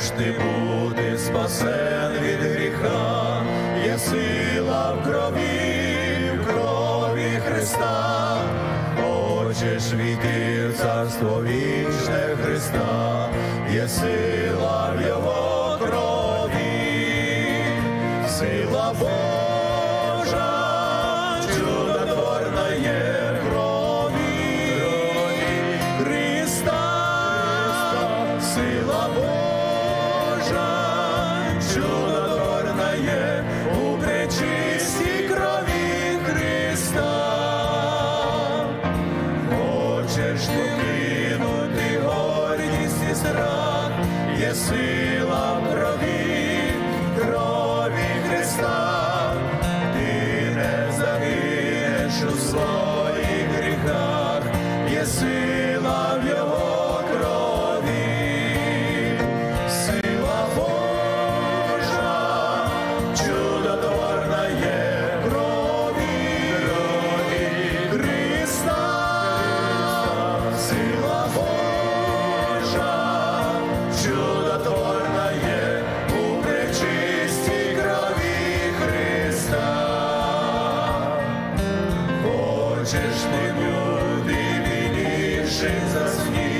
Хочеш ти бути спасен від гріха, є сила в крові Христа. Хочеш війти в царство вічне Христа, є сила в Його крові, сила Божа, чудотворна є в крові Христа, сила Божа, чудотворна є у пречистій крові Христа. Хочеш покинути гордість і страх, є сила в крові Христа. Ти не загинеш у своїх гріхах, є сила в Його крові, сила Божа, чудотворна є в крові Христа. Сила Божа, чудотворна є у пречистій крові Христа. Хочеш ти бути вільніший за світ,